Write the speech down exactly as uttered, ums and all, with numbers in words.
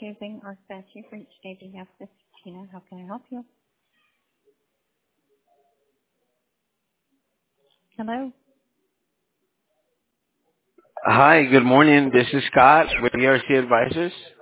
choosing our statue for each day we have. This is Tina. How can I help you? Hello? Hi, good morning. This is Scott with E R C Advisors.